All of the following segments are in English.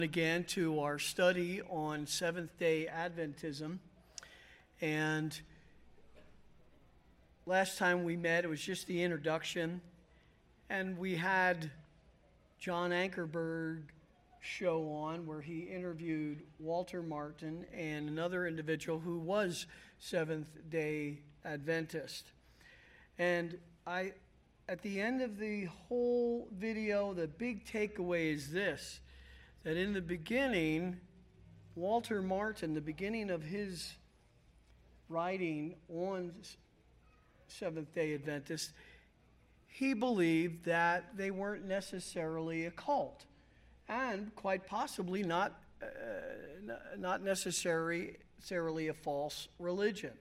Again to our study on Seventh-day Adventism. And last time we met, it was just the introduction, and we had John Ankerberg show on where he interviewed Walter Martin and another individual who was Seventh-day Adventist. And at the end of the whole video, the big takeaway is this: that in the beginning, Walter Martin, the beginning of his writing on Seventh-day Adventists, he believed that they weren't necessarily a cult, and quite possibly not necessarily a false religion.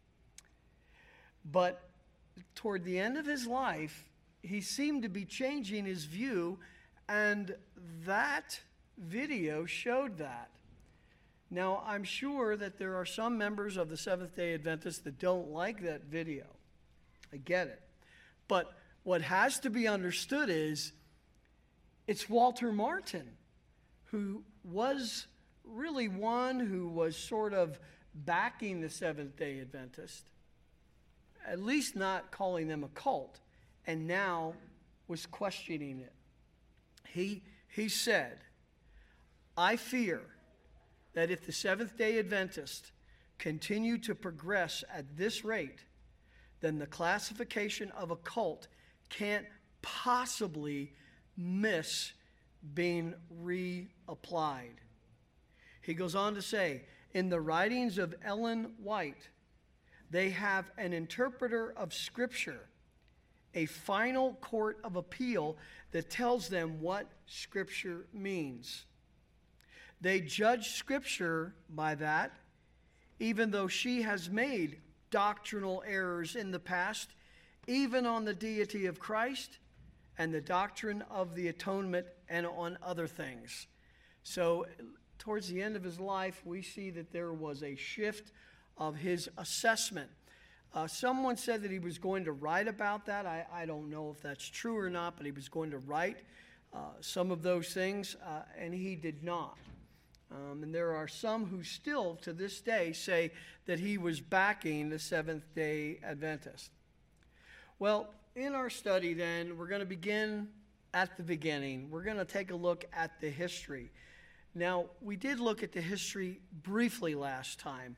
But toward the end of his life, he seemed to be changing his view, and that video showed that. Now, I'm sure that there are some members of the Seventh-day Adventists that don't like that video. I get it. But what has to be understood is it's Walter Martin who was really one who was sort of backing the Seventh-day Adventist, at least not calling them a cult, and now was questioning it. He said, "I fear that if the Seventh-day Adventists continue to progress at this rate, then the classification of a cult can't possibly miss being reapplied." He goes on to say, in the writings of Ellen White, they have an interpreter of Scripture, a final court of appeal that tells them what Scripture means. They judge Scripture by that, even though she has made doctrinal errors in the past, even on the deity of Christ and the doctrine of the atonement and on other things. So towards the end of his life, we see that there was a shift of his assessment. Someone said that he was going to write about that. I don't know if that's true or not, but he was going to write some of those things, and he did not. And there are some who still, to this day, say that he was backing the Seventh-day Adventist. Well, in our study then, we're going to begin at the beginning. We're going to take a look at the history. Now, we did look at the history briefly last time.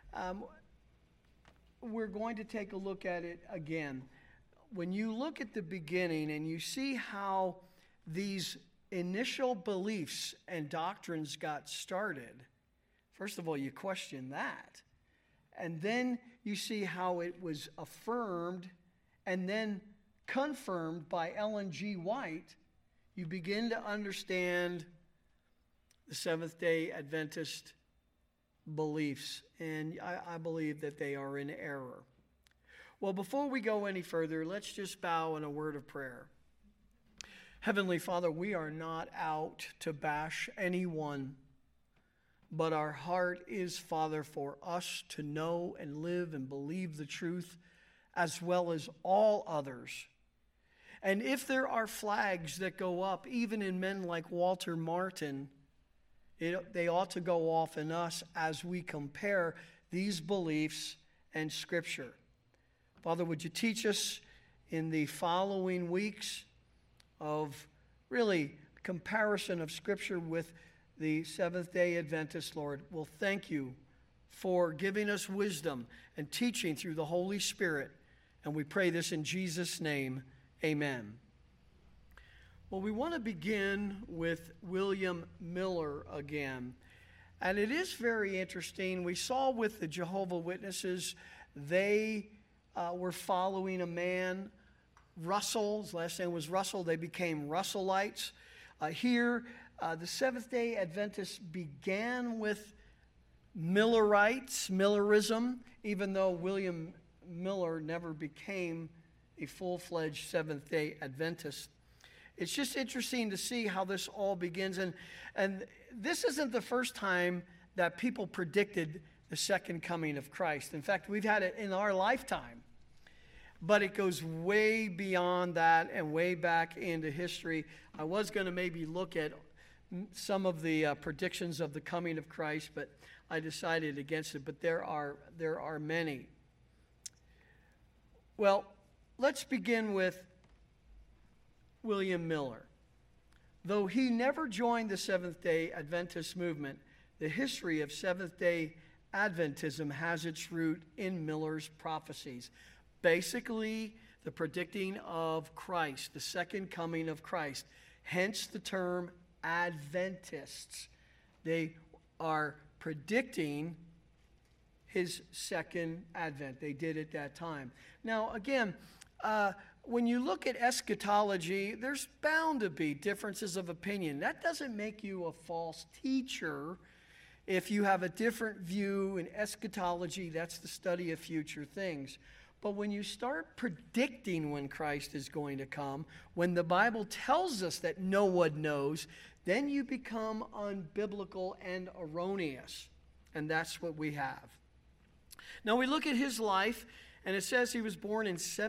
We're going to take a look at it again. When you look at the beginning and you see how these initial beliefs and doctrines got started, first of all, you question that. And then you see how it was affirmed and then confirmed by Ellen G. White. You begin to understand the Seventh-day Adventist beliefs, and I believe that they are in error. Well, before we go any further, let's just bow in a word of prayer. Heavenly Father, we are not out to bash anyone, but our heart is, Father, for us to know and live and believe the truth as well as all others. And if there are flags that go up, even in men like Walter Martin, they ought to go off in us as we compare these beliefs and Scripture. Father, would you teach us in the following weeks of really comparison of Scripture with the Seventh-day Adventist, Lord. We'll thank you for giving us wisdom and teaching through the Holy Spirit. And we pray this in Jesus' name. Amen. Well, we want to begin with William Miller again. And it is very interesting. We saw with the Jehovah's Witnesses, they were following a man, Russell. His last name was Russell. They became Russellites. Here, the Seventh-day Adventists began with Millerism, even though William Miller never became a full-fledged Seventh-day Adventist. It's just interesting to see how this all begins. And this isn't the first time that people predicted the second coming of Christ. In fact, we've had it in our lifetime. But it goes way beyond that and way back into history. I was going to maybe look at some of the predictions of the coming of Christ, but I decided against it. But there are many. Well, let's begin with William Miller. Though he never joined the Seventh-day Adventist movement, the history of Seventh-day Adventism has its root in Miller's prophecies. Basically, the predicting of Christ, the second coming of Christ. Hence the term Adventists. They are predicting his second advent. They did at that time. Now, again, when you look at eschatology, there's bound to be differences of opinion. That doesn't make you a false teacher if you have a different view in eschatology. That's the study of future things. But when you start predicting when Christ is going to come, when the Bible tells us that no one knows, then you become unbiblical and erroneous. And that's what we have. Now we look at his life, and it says he was born in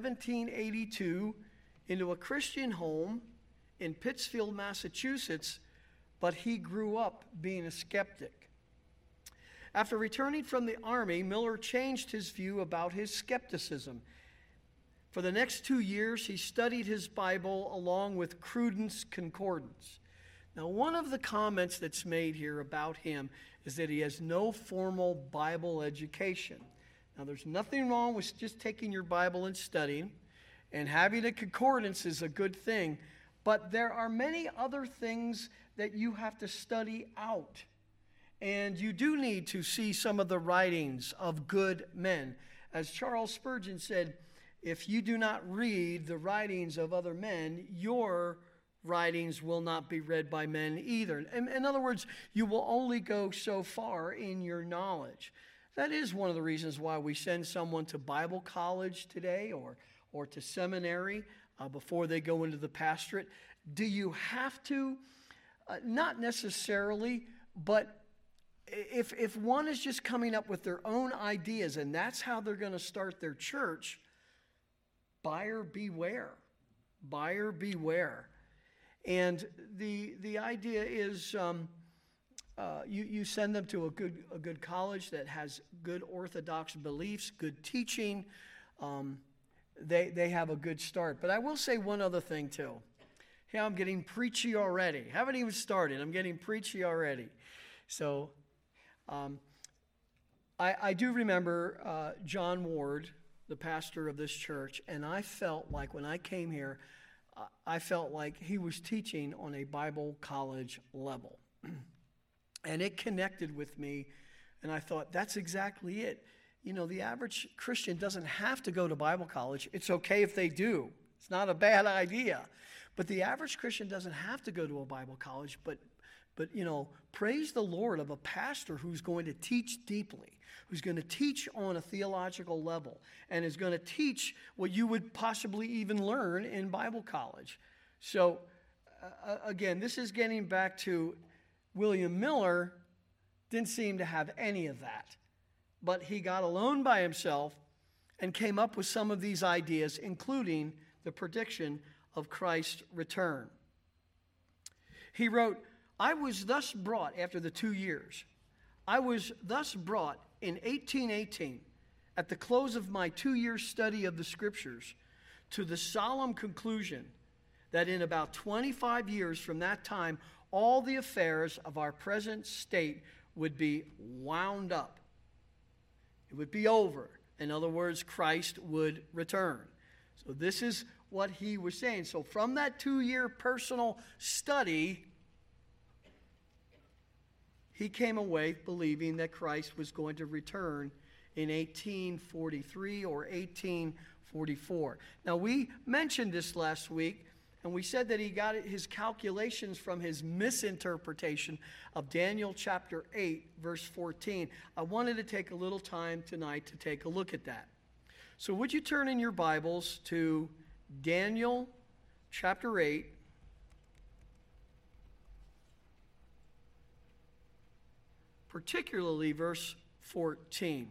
1782 into a Christian home in Pittsfield, Massachusetts, but he grew up being a skeptic. After returning from the army, Miller changed his view about his skepticism. For the next 2 years, he studied his Bible along with Cruden's Concordance. Now, one of the comments that's made here about him is that he has no formal Bible education. Now, there's nothing wrong with just taking your Bible and studying, and having a concordance is a good thing, but there are many other things that you have to study out. And you do need to see some of the writings of good men. As Charles Spurgeon said, if you do not read the writings of other men, your writings will not be read by men either. In other words, you will only go so far in your knowledge. That is one of the reasons why we send someone to Bible college today or to seminary before they go into the pastorate. Do you have to? Not necessarily, but if one is just coming up with their own ideas and that's how they're going to start their church, buyer beware. Buyer beware. And the idea is you send them to a good college that has good orthodox beliefs, good teaching. They have a good start. But I will say one other thing too. Hey, I'm getting preachy already. Haven't even started. I'm getting preachy already. So I do remember John Ward, the pastor of this church, and I felt like when I came here, I felt like he was teaching on a Bible college level. And it connected with me, and I thought, that's exactly it. You know, the average Christian doesn't have to go to Bible college. It's okay if they do. It's not a bad idea. But the average Christian doesn't have to go to a Bible college, but you know, praise the Lord of a pastor who's going to teach deeply, who's going to teach on a theological level, and is going to teach what you would possibly even learn in Bible college. So, again, this is getting back to William Miller. Didn't seem to have any of that. But he got alone by himself and came up with some of these ideas, including the prediction of Christ's return. He wrote, I was thus brought, after the 2 years, I was thus brought in 1818, at the close of my 2-year study of the Scriptures, to the solemn conclusion that in about 25 years from that time, all the affairs of our present state would be wound up. It would be over. In other words, Christ would return. So this is what he was saying. So from that 2-year personal study, he came away believing that Christ was going to return in 1843 or 1844. Now, we mentioned this last week, and we said that he got his calculations from his misinterpretation of Daniel chapter 8, verse 14. I wanted to take a little time tonight to take a look at that. So would you turn in your Bibles to Daniel chapter 8, particularly verse 14.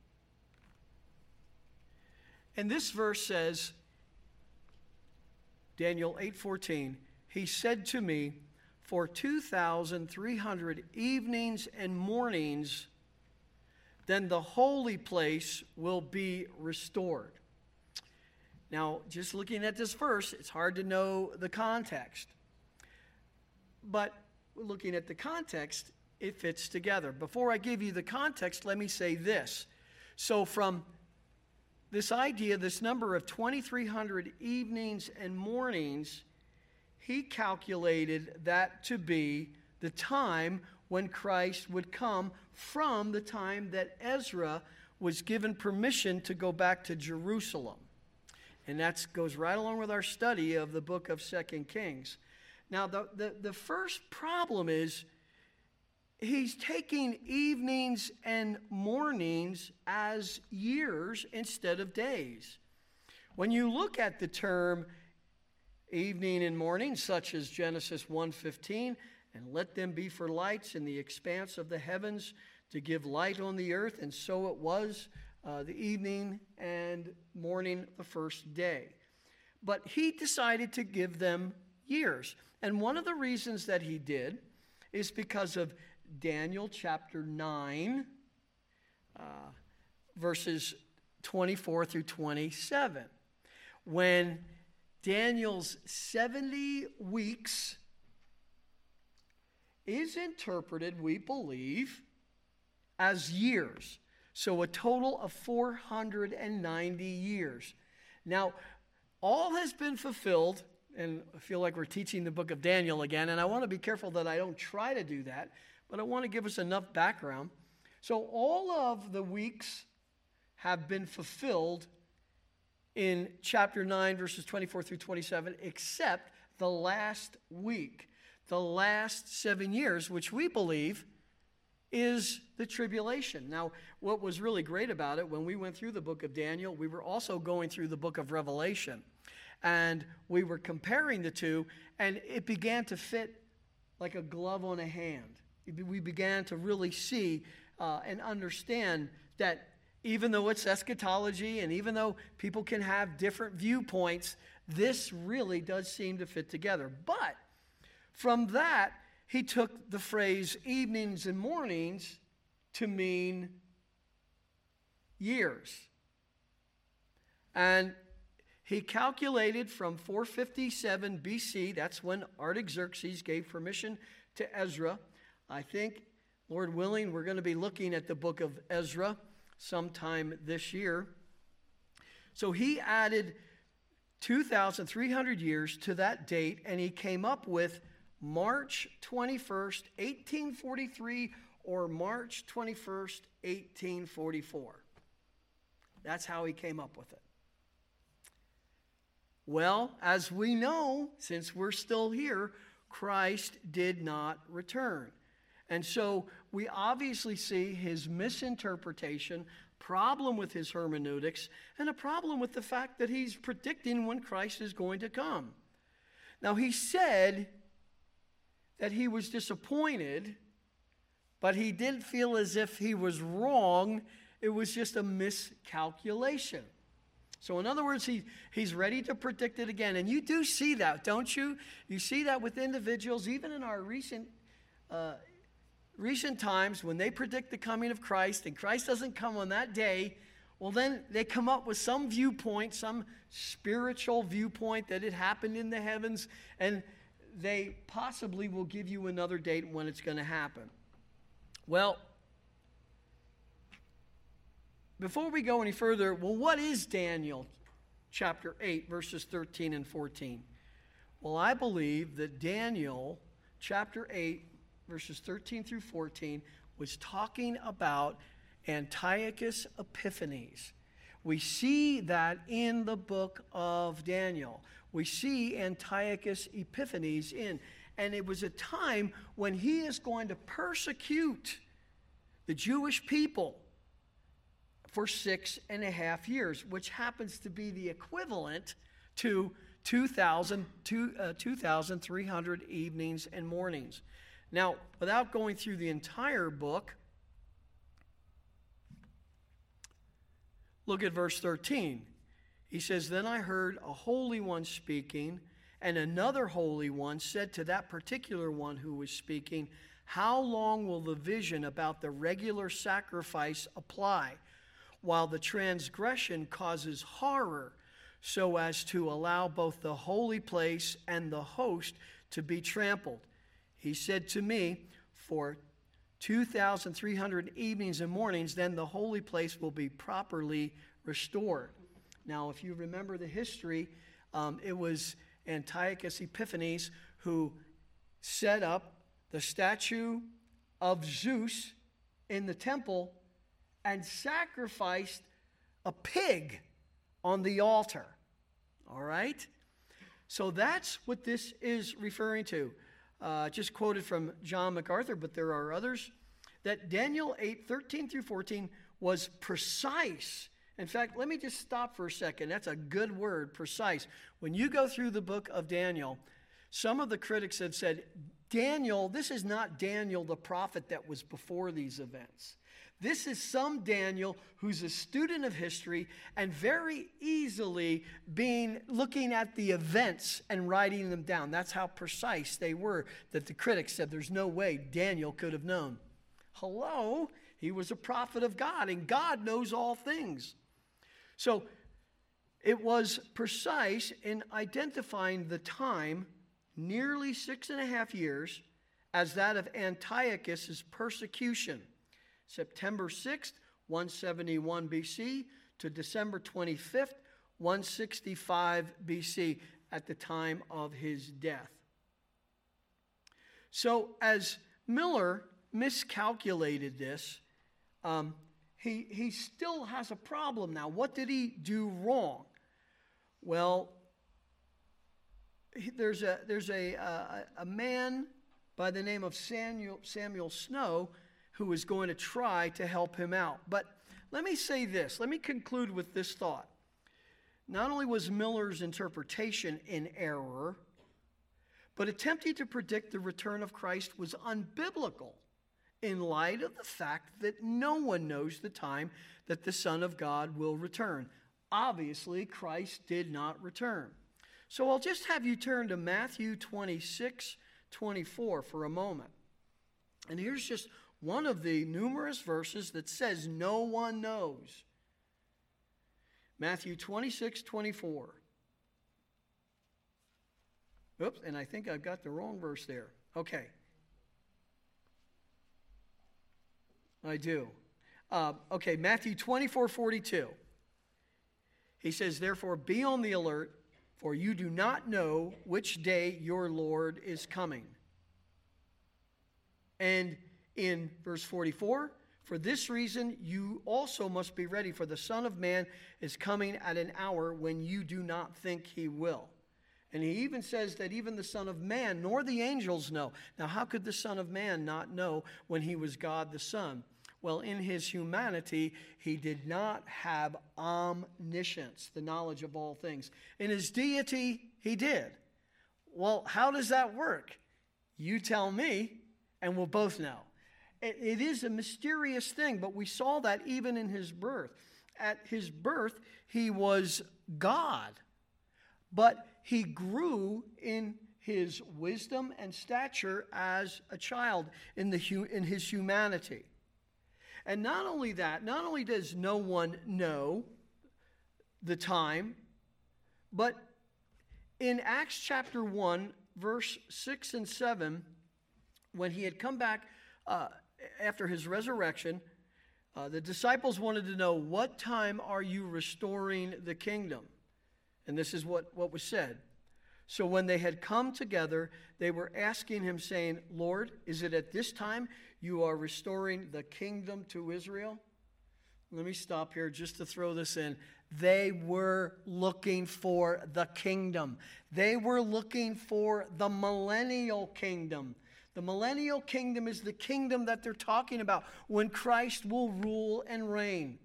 And this verse says, Daniel 8:14, he said to me, for 2,300 evenings and mornings, then the holy place will be restored. Now, just looking at this verse, it's hard to know the context. But looking at the context, it fits together. Before I give you the context, let me say this. So from this idea, this number of 2,300 evenings and mornings, he calculated that to be the time when Christ would come from the time that Ezra was given permission to go back to Jerusalem. And that goes right along with our study of the book of 2 Kings. Now, the first problem is he's taking evenings and mornings as years instead of days. When you look at the term evening and morning, such as Genesis 1:15, and let them be for lights in the expanse of the heavens to give light on the earth, and so it was the evening and morning the first day. But he decided to give them years. And one of the reasons that he did is because of Daniel chapter 9, verses 24 through 27. When Daniel's 70 weeks is interpreted, we believe, as years. So a total of 490 years. Now, all has been fulfilled, and I feel like we're teaching the book of Daniel again, and I want to be careful that I don't try to do that, but I want to give us enough background. So all of the weeks have been fulfilled in chapter 9, verses 24 through 27, except the last week, the last 7 years, which we believe is the tribulation. Now, what was really great about it, when we went through the book of Daniel, we were also going through the book of Revelation. And we were comparing the two, and it began to fit like a glove on a hand. We began to really see and understand that even though it's eschatology, and even though people can have different viewpoints, this really does seem to fit together. But from that, he took the phrase evenings and mornings to mean years. And he calculated from 457 BC, that's when Artaxerxes gave permission to Ezra. I think, Lord willing, we're going to be looking at the book of Ezra sometime this year. So he added 2,300 years to that date, and he came up with March 21st, 1843, or March 21st, 1844. That's how he came up with it. Well, as we know, since we're still here, Christ did not return. And so we obviously see his misinterpretation, problem with his hermeneutics, and a problem with the fact that he's predicting when Christ is going to come. Now, he said that he was disappointed, but he didn't feel as if he was wrong. It was just a miscalculation. So in other words, he's ready to predict it again. And you do see that, don't you? You see that with individuals, even in our recent times, when they predict the coming of Christ and Christ doesn't come on that day, well, then they come up with some viewpoint, some spiritual viewpoint that it happened in the heavens, and they possibly will give you another date when it's going to happen. Well, before we go any further, what is Daniel chapter 8, verses 13 and 14? Well, I believe that Daniel chapter 8, verses 13 through 14, was talking about Antiochus Epiphanes. We see that in the book of Daniel. We see Antiochus Epiphanes in. And it was a time when he is going to persecute the Jewish people for 6.5 years, which happens to be the equivalent to 2,300 evenings and mornings. Now, without going through the entire book, look at verse 13. He says, "Then I heard a holy one speaking, And another holy one said to that particular one who was speaking, "How long will the vision about the regular sacrifice apply, while the transgression causes horror, so as to allow both the holy place and the host to be trampled?" He said to me, "For 2,300 evenings and mornings, then the holy place will be properly restored." Now, if you remember the history, it was Antiochus Epiphanes who set up the statue of Zeus in the temple and sacrificed a pig on the altar. All right? So that's what this is referring to. Just quoted from John MacArthur, but there are others. That Daniel 8:13 through 14 was precise. In fact, let me just stop for a second. That's a good word, precise. When you go through the book of Daniel, some of the critics have said, Daniel, this is not Daniel the prophet that was before these events. This is some Daniel who's a student of history and very easily looking at the events and writing them down. That's how precise they were, that the critics said there's no way Daniel could have known. Hello? He was a prophet of God, and God knows all things. So it was precise in identifying the time, nearly 6.5 years, as that of Antiochus' persecution. September 6th, 171 BC to December 25th, 165 BC, at the time of his death. So as Miller miscalculated this, he still has a problem now. What did he do wrong? Well, there's a man by the name of Samuel Snow who is going to try to help him out. But let me say this. Let me conclude with this thought. Not only was Miller's interpretation in error, but attempting to predict the return of Christ was unbiblical in light of the fact that no one knows the time that the Son of God will return. Obviously, Christ did not return. So I'll just have you turn to Matthew 26:24 for a moment. And here's just one of the numerous verses that says no one knows. Matthew 26:24. Oops, and I think I've got the wrong verse there. Okay. I do. Okay, Matthew 24:42. He says, "Therefore be on the alert, for you do not know which day your Lord is coming." And in verse 44, "For this reason you also must be ready, for the Son of Man is coming at an hour when you do not think he will." And he even says that even the Son of Man nor the angels know. Now, how could the Son of Man not know when he was God the Son? Well, in his humanity, he did not have omniscience, the knowledge of all things. In his deity, he did. Well, how does that work? You tell me, and we'll both know. It is a mysterious thing, but we saw that even in his birth. At his birth, he was God, but he grew in his wisdom and stature as a child in his humanity. And not only that, not only does no one know the time, but in Acts chapter 1, verse 6 and 7, when he had come back after his resurrection, the disciples wanted to know, "What time are you restoring the kingdom?" And this is what was said. "So when they had come together, they were asking him, saying, 'Lord, is it at this time you are restoring the kingdom to Israel?'" Let me stop here just to throw this in. They were looking for the kingdom. They were looking for the millennial kingdom. The millennial kingdom is the kingdom that they're talking about when Christ will rule and reign.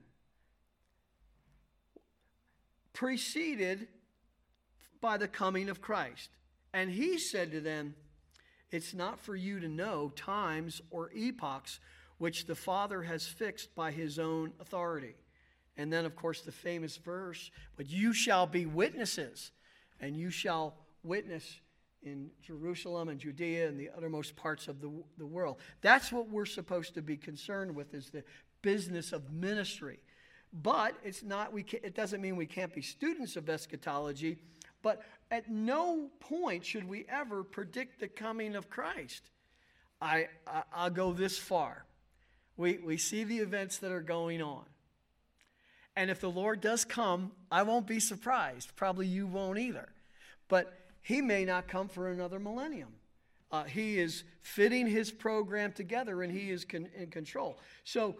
Preceded by the coming of Christ. And he said to them, "It's not for you to know times or epochs which the Father has fixed by his own authority." And then, of course, the famous verse, "But you shall be witnesses, and you shall witness in Jerusalem and Judea and the uttermost parts of the world. That's what we're supposed to be concerned with, is the business of ministry. But it's not. It doesn't mean we can't be students of eschatology. But at no point should we ever predict the coming of Christ. I'll go this far. We see the events that are going on. And if the Lord does come, I won't be surprised. Probably you won't either. But he may not come for another millennium. He is fitting his program together, and he is in control. So,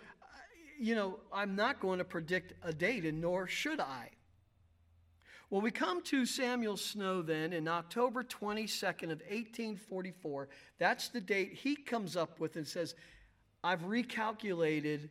I'm not going to predict a date, and nor should I. Well, we come to Samuel Snow then in October 22nd of 1844. That's the date he comes up with and says, I've recalculated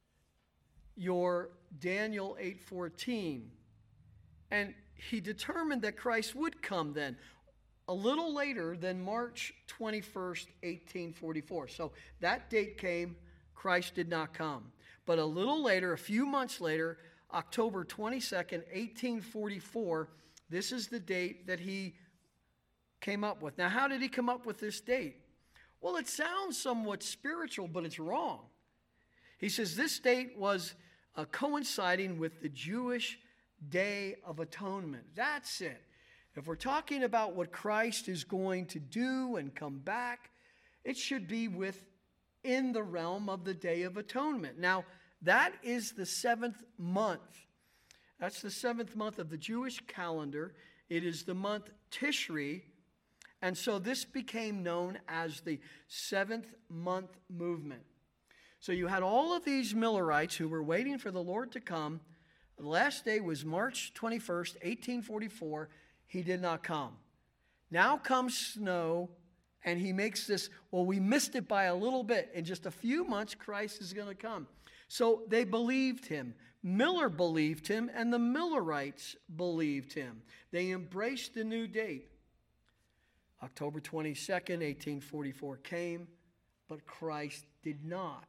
your Daniel 8:14. And he determined that Christ would come then, a little later than March 21st, 1844. So that date came, Christ did not come. But a little later, a few months later, October 22nd, 1844, this is the date that he came up with. Now, how did he come up with this date? Well, it sounds somewhat spiritual, but it's wrong. He says this date was coinciding with the Jewish Day of Atonement. That's it. If we're talking about what Christ is going to do and come back, it should be within the realm of the Day of Atonement. Now, that is the 7th month. That's the 7th month of the Jewish calendar. It is the month Tishri. And so this became known as the 7th month movement. So you had all of these Millerites who were waiting for the Lord to come. The last day was March 21st, 1844. He did not come. Now comes Snow, and he makes this, we missed it by a little bit. In just a few months, Christ is going to come. So they believed him. Miller believed him, and the Millerites believed him. They embraced the new date. October 22nd, 1844 came, but Christ did not.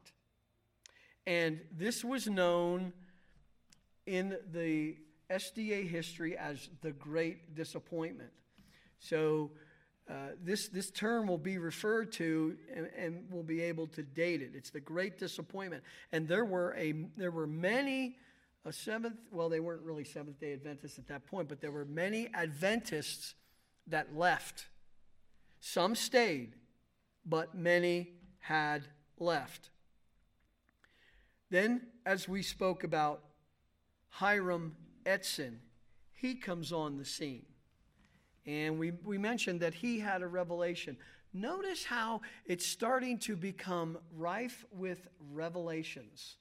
And this was known in the SDA history as the Great Disappointment. So this term will be referred to, and we'll be able to date it. It's the Great Disappointment. And there were many they weren't really Seventh-day Adventists at that point, but there were many Adventists that left. Some stayed, but many had left. Then, as we spoke about, Hiram Edson, he comes on the scene. And we mentioned that he had a revelation. Notice how it's starting to become rife with revelations.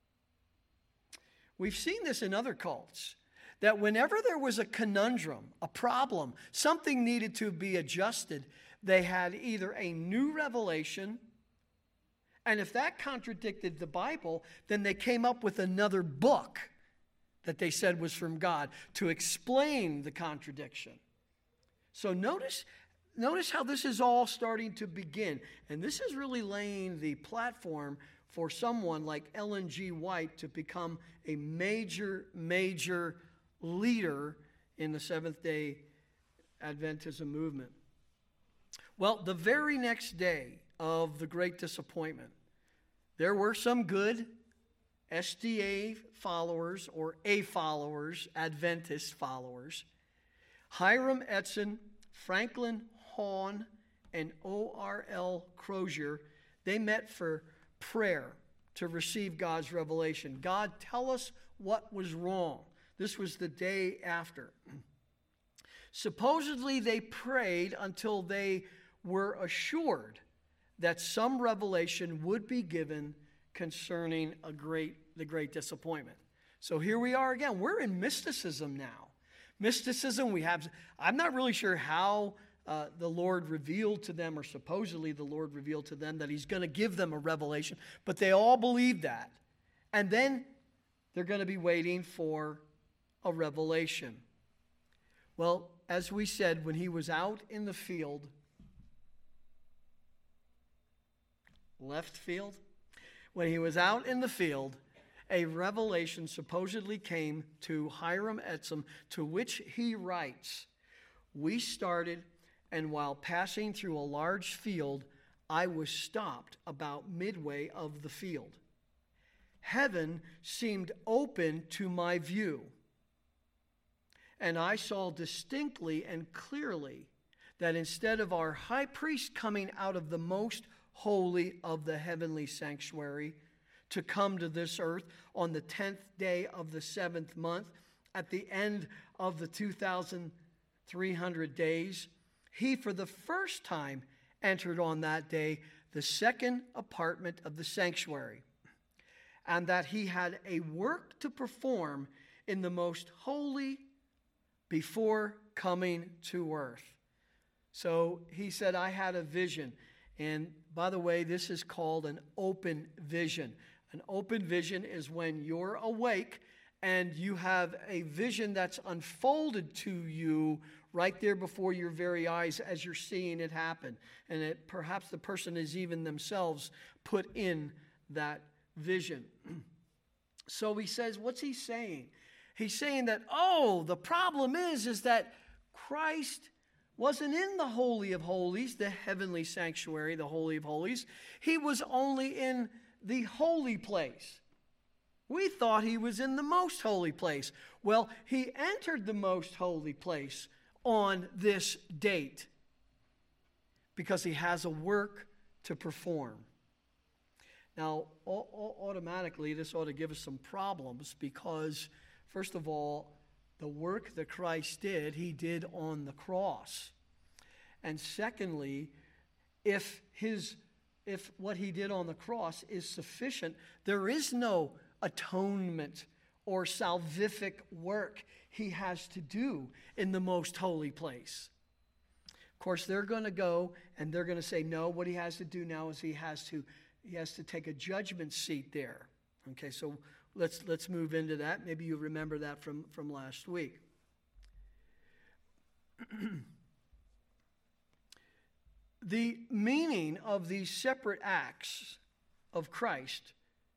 We've seen this in other cults, that whenever there was a conundrum, a problem, something needed to be adjusted, they had either a new revelation, and if that contradicted the Bible, then they came up with another book that they said was from God to explain the contradiction. So notice how this is all starting to begin. And this is really laying the platform for someone like Ellen G. White to become a major leader in the Seventh-day Adventism movement. Well, the very next day of the Great Disappointment, there were some good SDA followers or A followers, Adventist followers. Hiram Edson, Franklin Hahn, and O.R.L. Crozier, they met for prayer to receive God's revelation. God, tell us what was wrong. This was the day after. Supposedly they prayed until they were assured that some revelation would be given concerning the great disappointment. So here we are again. We're in mysticism now. Mysticism, I'm not really sure how the Lord revealed to them, or supposedly the Lord revealed to them that he's going to give them a revelation, but they all believe that. And then they're going to be waiting for a revelation. Well, as we said, when he was out in the field, left field, when he was out in the field, a revelation supposedly came to Hiram Edson, to which he writes, We started, and while passing through a large field, I was stopped about midway of the field. Heaven seemed open to my view, and I saw distinctly and clearly that instead of our high priest coming out of the most holy of the heavenly sanctuary to come to this earth on the 10th day of the 7th month, at the end of the 2,300 days, he for the first time entered on that day the second apartment of the sanctuary, and that he had a work to perform in the most holy before coming to earth. So he said, I had a vision. And by the way, this is called an open vision. An open vision is when you're awake and you have a vision that's unfolded to you right there before your very eyes as you're seeing it happen. And perhaps the person is even themselves put in that vision. So he says, what's he saying? He's saying that, the problem is that Christ wasn't in the Holy of Holies, the heavenly sanctuary, the Holy of Holies. He was only in the holy place. We thought he was in the most holy place. Well, he entered the most holy place on this date because he has a work to perform. Now, automatically, this ought to give us some problems because, first of all, the work that Christ did, he did on the cross. And secondly, if what he did on the cross is sufficient, there is no atonement or salvific work he has to do in the most holy place. Of course, they're going to go and they're going to say, no, what he has to do now is he has to take a judgment seat there. Okay, so let's move into that. Maybe you remember that from last week. The meaning of these separate acts of Christ,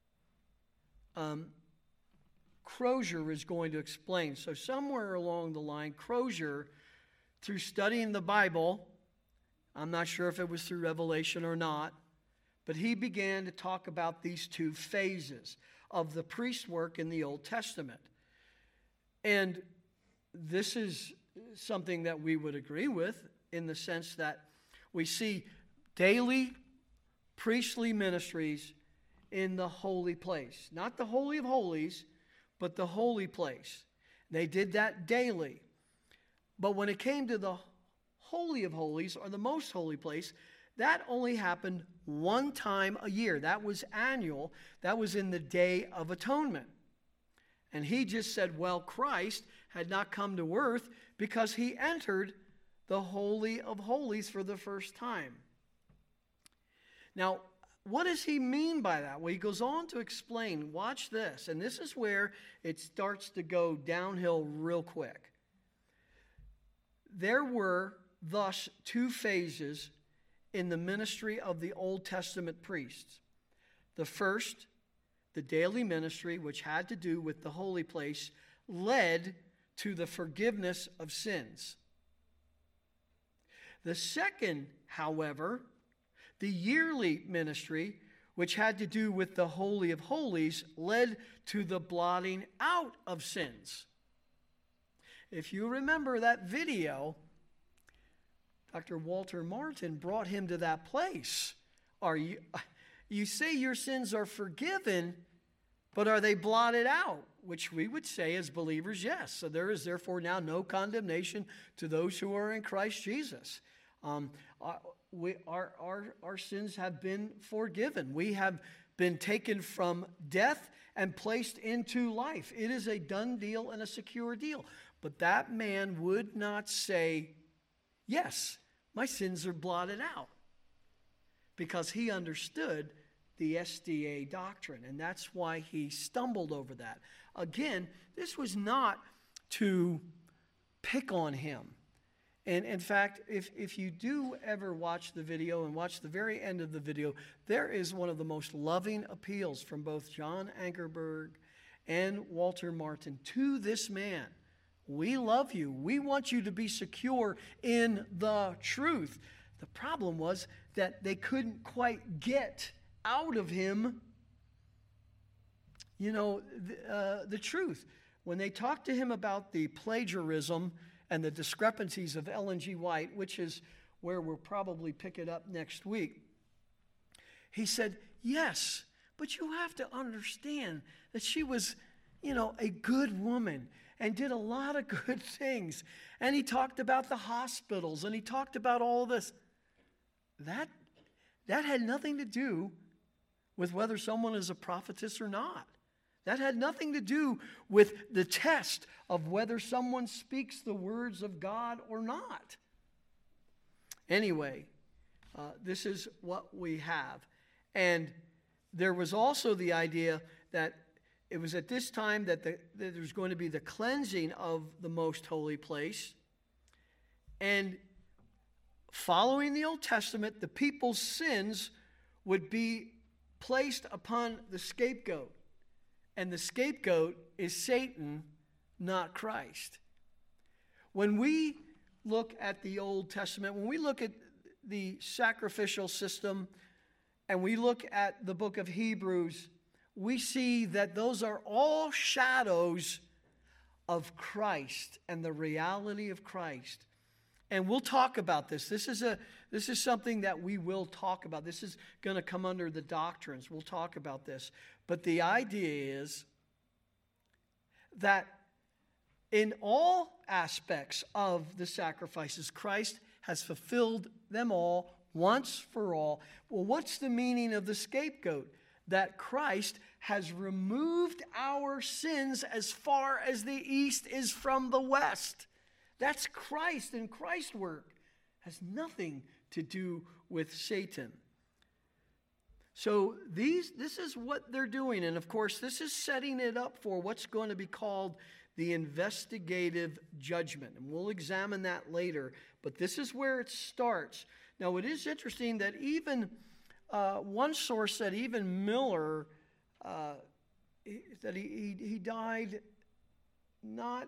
Crozier is going to explain. So somewhere along the line, Crozier, through studying the Bible, I'm not sure if it was through Revelation or not, but he began to talk about these two phases of the priest work in the Old Testament. And this is something that we would agree with in the sense that we see daily priestly ministries in the holy place. Not the Holy of Holies, but the holy place. They did that daily. But when it came to the Holy of Holies, or the most holy place, that only happened one time a year. That was annual. That was in the Day of Atonement. And he just said, well, Christ had not come to earth because he entered the Holy of Holies for the first time. Now, what does he mean by that? Well, he goes on to explain. Watch this. And this is where it starts to go downhill real quick. There were thus two phases in the ministry of the Old Testament priests. The first, the daily ministry, which had to do with the holy place, led to the forgiveness of sins. The second, however, the yearly ministry, which had to do with the Holy of Holies, led to the blotting out of sins. If you remember that video, Dr. Walter Martin brought him to that place. You say your sins are forgiven, but are they blotted out? Which we would say as believers, yes. So there is therefore now no condemnation to those who are in Christ Jesus. Our sins have been forgiven. We have been taken from death and placed into life. It is a done deal and a secure deal. But that man would not say, yes, my sins are blotted out, because he understood the SDA doctrine, and that's why he stumbled over that. Again, this was not to pick on him. And in fact, if you do ever watch the video and watch the very end of the video, there is one of the most loving appeals from both John Ankerberg and Walter Martin to this man, We love you. We want you to be secure in the truth. The problem was that they couldn't quite get out of him, the truth. When they talked to him about the plagiarism and the discrepancies of Ellen G. White, which is where we'll probably pick it up next week, he said, yes, but you have to understand that she was, a good woman and did a lot of good things. And he talked about the hospitals, and he talked about all this. That had nothing to do with whether someone is a prophetess or not. That had nothing to do with the test of whether someone speaks the words of God or not. Anyway, this is what we have. And there was also the idea that it was at this time that there's going to be the cleansing of the most holy place. And following the Old Testament, the people's sins would be placed upon the scapegoat. And the scapegoat is Satan, not Christ. When we look at the Old Testament, when we look at the sacrificial system, and we look at the book of Hebrews, we see that those are all shadows of Christ and the reality of Christ. And we'll talk about this. This is something that we will talk about. This is going to come under the doctrines. We'll talk about this. But the idea is that in all aspects of the sacrifices, Christ has fulfilled them all once for all. Well, what's the meaning of the scapegoat? That Christ has removed our sins as far as the east is from the west. That's Christ, and Christ's work has nothing to do with Satan. So this is what they're doing. And of course, this is setting it up for what's going to be called the investigative judgment. And we'll examine that later. But this is where it starts. Now, it is interesting that even one source said even Miller, that he died not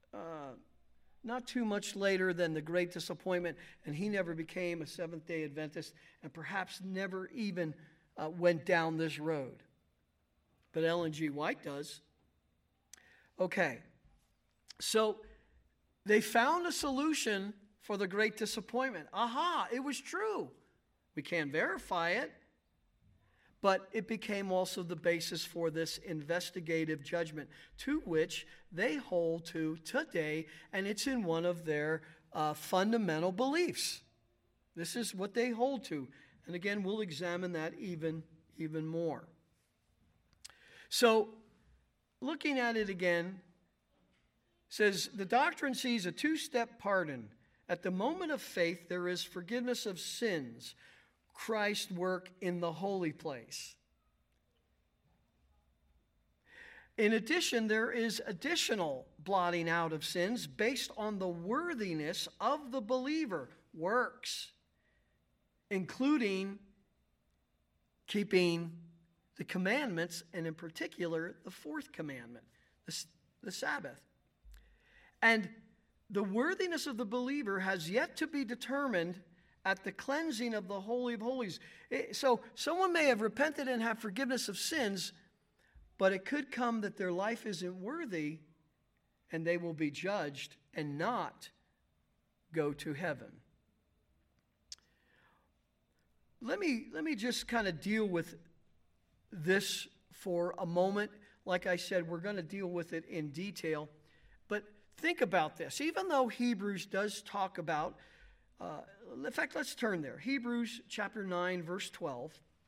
too much later than the Great Disappointment, and he never became a Seventh-day Adventist, and perhaps never even went down this road. But Ellen G. White does. Okay, so they found a solution for the Great Disappointment. Aha, it was true. We can't verify it, but it became also the basis for this investigative judgment, to which they hold to today, and it's in one of their fundamental beliefs. This is what they hold to. And again, we'll examine that even more. So, looking at it again, says the doctrine sees a two-step pardon. At the moment of faith, there is forgiveness of sins, Christ's work in the holy place. In addition, there is additional blotting out of sins based on the worthiness of the believer, works, including keeping the commandments, and in particular, the fourth commandment, the Sabbath. And the worthiness of the believer has yet to be determined at the cleansing of the Holy of Holies. So someone may have repented and have forgiveness of sins, but it could come that their life isn't worthy and they will be judged and not go to heaven. Let me just kind of deal with this for a moment. Like I said, we're going to deal with it in detail. But think about this. Even though Hebrews does talk about, in fact, let's turn there. Hebrews chapter 9, verse 12.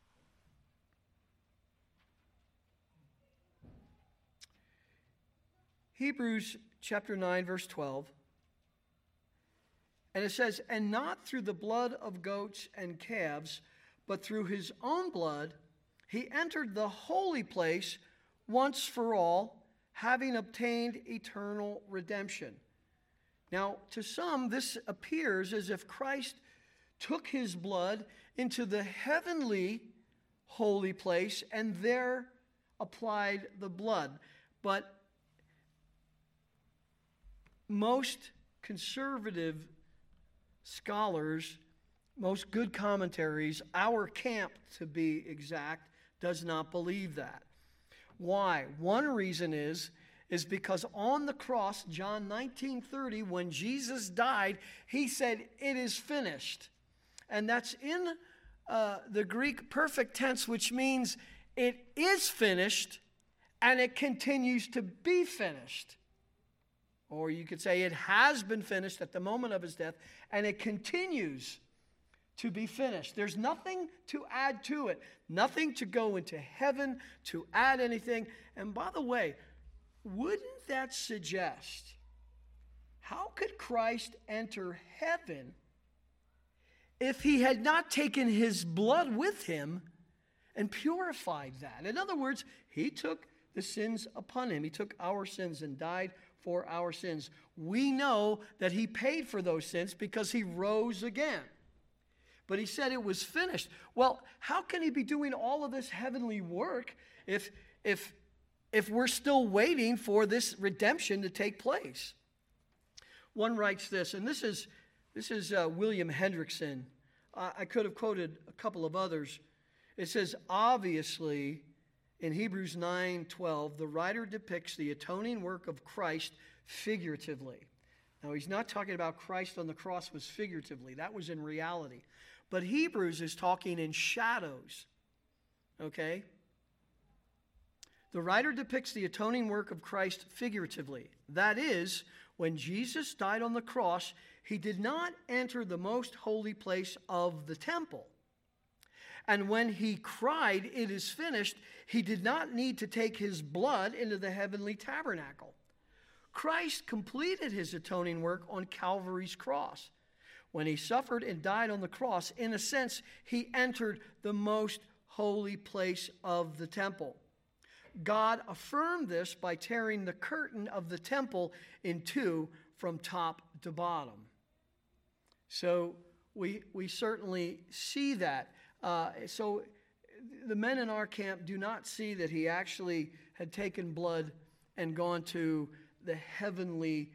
Hebrews chapter 9, verse 12. And it says, and not through the blood of goats and calves, but through his own blood, he entered the holy place once for all, having obtained eternal redemption. Now, to some, this appears as if Christ took his blood into the heavenly holy place and there applied the blood. But most conservative scholars, most good commentaries, our camp to be exact, does not believe that. Why? One reason is because on the cross, John 19:30, when Jesus died, he said, "It is finished." And that's in the Greek perfect tense, which means it is finished and it continues to be finished. Or you could say it has been finished at the moment of his death and it continues to be finished. There's nothing to add to it, nothing to go into heaven to add anything. And by the way, wouldn't that suggest, how could Christ enter heaven if he had not taken his blood with him and purified that? In other words, he took the sins upon him. He took our sins and died for our sins. We know that he paid for those sins because he rose again. But he said it was finished. Well, how can he be doing all of this heavenly work if we're still waiting for this redemption to take place? One writes this, and this is William Hendrickson. I could have quoted a couple of others. It says, obviously, in Hebrews 9:12, the writer depicts the atoning work of Christ figuratively. Now, he's not talking about Christ on the cross was figuratively. That was in reality. But Hebrews is talking in shadows. Okay? The writer depicts the atoning work of Christ figuratively. That is, when Jesus died on the cross, he did not enter the most holy place of the temple. And when he cried, "It is finished," he did not need to take his blood into the heavenly tabernacle. Christ completed his atoning work on Calvary's cross. When he suffered and died on the cross, in a sense, he entered the most holy place of the temple. God affirmed this by tearing the curtain of the temple in two from top to bottom. So we certainly see that. So the men in our camp do not see that he actually had taken blood and gone to the heavenly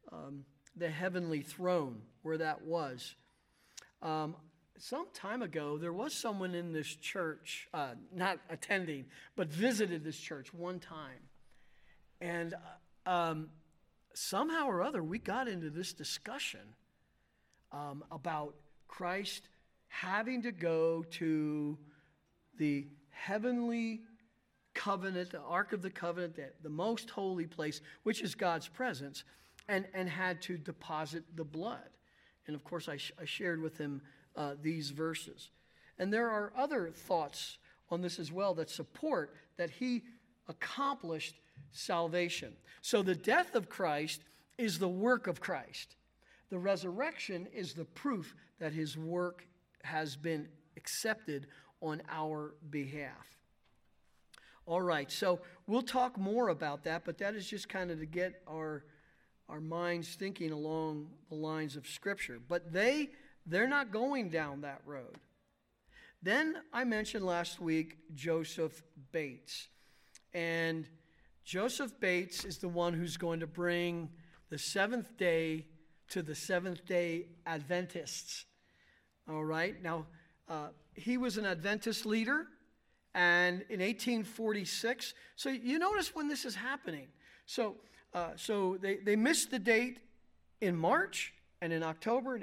throne where that was. Some time ago, there was someone in this church, not attending, but visited this church one time. And somehow or other, we got into this discussion about Christ having to go to the heavenly covenant, the Ark of the Covenant, the most holy place, which is God's presence, and had to deposit the blood. And of course, I shared with him these verses. And there are other thoughts on this as well that support that he accomplished salvation. So the death of Christ is the work of Christ. The resurrection is the proof that his work has been accepted on our behalf. All right, so we'll talk more about that, but that is just kind of to get our minds thinking along the lines of Scripture. But they're not going down that road. Then I mentioned last week Joseph Bates. And Joseph Bates is the one who's going to bring the seventh day to the Seventh-day Adventists. All right, now he was an Adventist leader, and in 1846, so you notice when this is happening. So they missed the date in March and in October in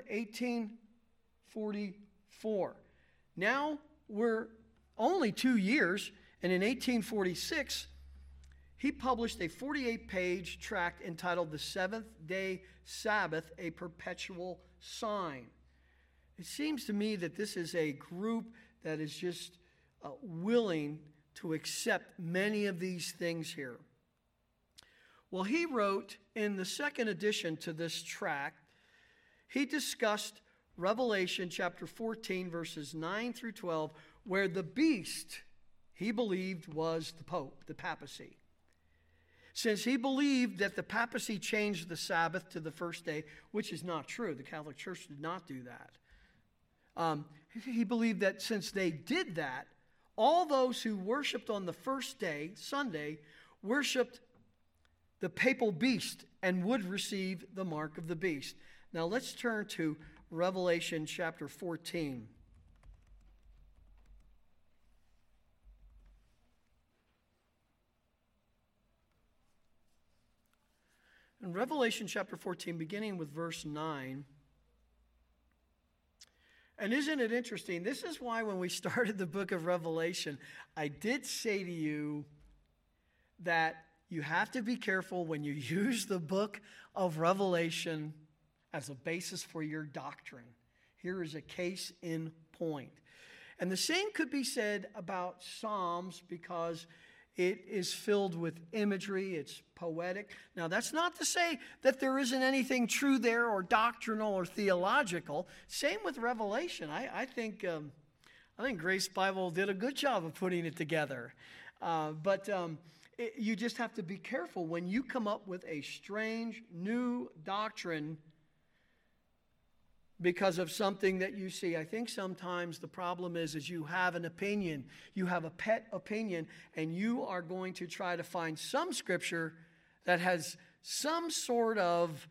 1844. Now we're only 2 years, and in 1846, he published a 48-page tract entitled The Seventh-Day Sabbath, a Perpetual Sign. It seems to me that this is a group that is just willing to accept many of these things here. Well, he wrote in the second edition to this tract, he discussed Revelation chapter 14, verses 9 through 12, where the beast, he believed, was the Pope, the papacy. Since he believed that the papacy changed the Sabbath to the first day, which is not true. The Catholic Church did not do that. He believed that since they did that, all those who worshiped on the first day, Sunday, worshiped the papal beast and would receive the mark of the beast. Now let's turn to Revelation chapter 14. In Revelation chapter 14, beginning with verse 9, and isn't it interesting? This is why when we started the book of Revelation, I did say to you that you have to be careful when you use the book of Revelation as a basis for your doctrine. Here is a case in point. And the same could be said about Psalms because it is filled with imagery, it's poetic. Now, that's not to say that there isn't anything true there or doctrinal or theological. Same with Revelation. I think Grace Bible did a good job of putting it together. You just have to be careful when you come up with a strange new doctrine because of something that you see. I think sometimes the problem is you have an opinion, you have a pet opinion, and you are going to try to find some scripture that has some sort of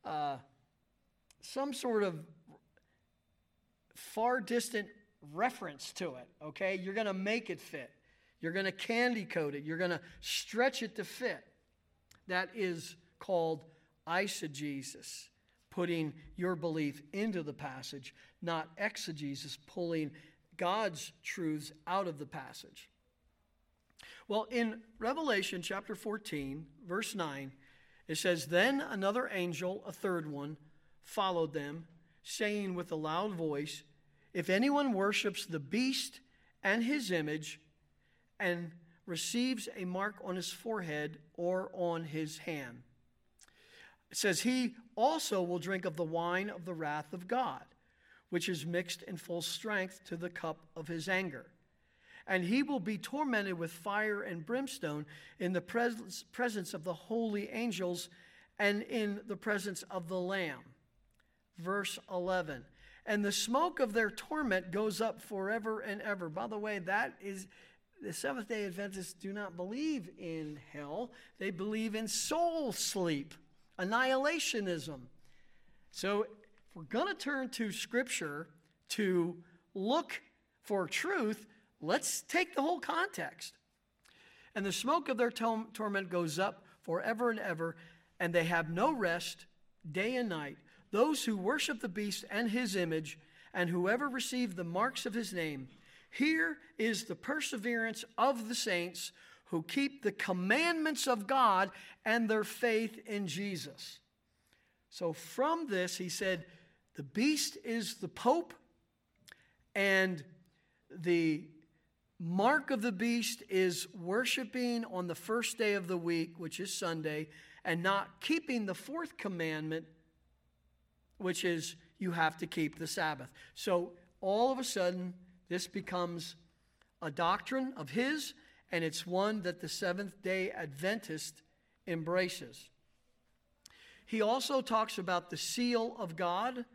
far distant reference to it, okay? You're going to make it fit. You're going to candy coat it. You're going to stretch it to fit. That is called eisegesis. Putting your belief into the passage, not exegesis, pulling God's truths out of the passage. Well, in Revelation chapter 14, verse 9, it says, "Then another angel, a third one, followed them, saying with a loud voice, 'If anyone worships the beast and his image and receives a mark on his forehead or on his hand,' it says, 'he also will drink of the wine of the wrath of God, which is mixed in full strength to the cup of his anger. And he will be tormented with fire and brimstone in the presence of the holy angels and in the presence of the Lamb.'" Verse 11, "And the smoke of their torment goes up forever and ever." By the way, that is, the Seventh-day Adventists do not believe in hell. They believe in soul sleep. Annihilationism. So if we're going to turn to Scripture to look for truth, let's take the whole context. "And the smoke of their torment goes up forever and ever, and they have no rest day and night. Those who worship the beast and his image, and whoever receive the marks of his name. Here is the perseverance of the saints who keep the commandments of God and their faith in Jesus." So from this, he said, the beast is the Pope, and the mark of the beast is worshiping on the first day of the week, which is Sunday, and not keeping the fourth commandment, which is you have to keep the Sabbath. So all of a sudden, this becomes a doctrine of his, and it's one that the Seventh-day Adventist embraces. He also talks about the seal of God.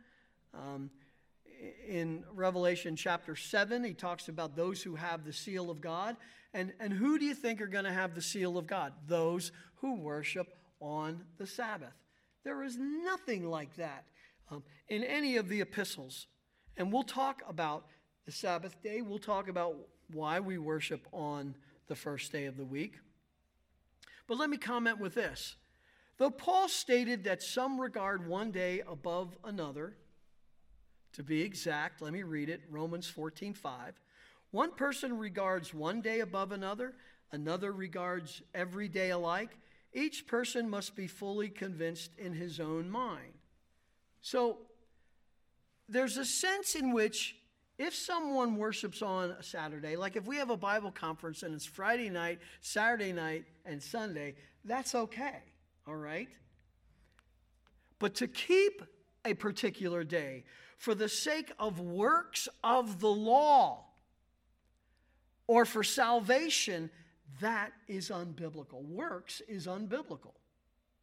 In Revelation chapter 7, he talks about those who have the seal of God. And who do you think are going to have the seal of God? Those who worship on the Sabbath. There is nothing like that in any of the epistles. And we'll talk about the Sabbath day. We'll talk about why we worship on the first day of the week. But let me comment with this. Though Paul stated that some regard one day above another, to be exact, let me read it, Romans 14:5. "One person regards one day above another, another regards every day alike. Each person must be fully convinced in his own mind." So there's a sense in which if someone worships on a Saturday, like if we have a Bible conference and it's Friday night, Saturday night, and Sunday, that's okay, all right? But to keep a particular day for the sake of works of the law or for salvation, that is unbiblical. Works is unbiblical.